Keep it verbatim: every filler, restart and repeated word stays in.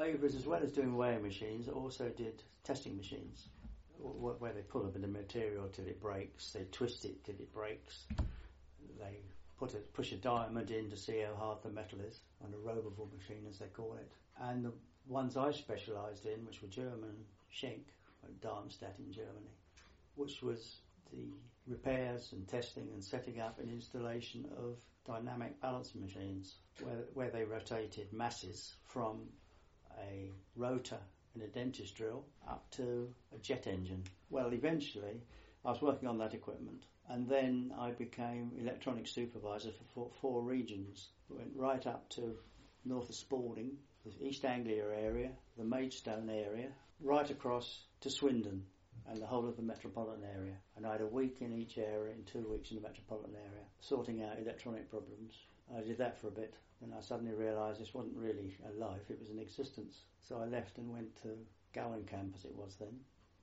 Avers, as well as doing weighing machines, also did testing machines, where they pull a bit of material till it breaks, they twist it till it breaks, they put a, push a diamond in to see how hard the metal is, on a Roberval machine as they call it. And the ones I specialised in, which were German, Schenk, at Darmstadt in Germany, which was the repairs and testing and setting up and installation of dynamic balancing machines, where, where they rotated masses from a rotor in a dentist drill up to a jet engine. Well, eventually I was working on that equipment, and then I became electronic supervisor for four, four regions. Went right up to north of Spalding, the East Anglia area, the Maidstone area, right across to Swindon and the whole of the metropolitan area. And I had a week in each area and two weeks in the metropolitan area, sorting out electronic problems. I did that for a bit, and I suddenly realised this wasn't really a life, it was an existence. So I left and went to Gowan Camp, as it was then,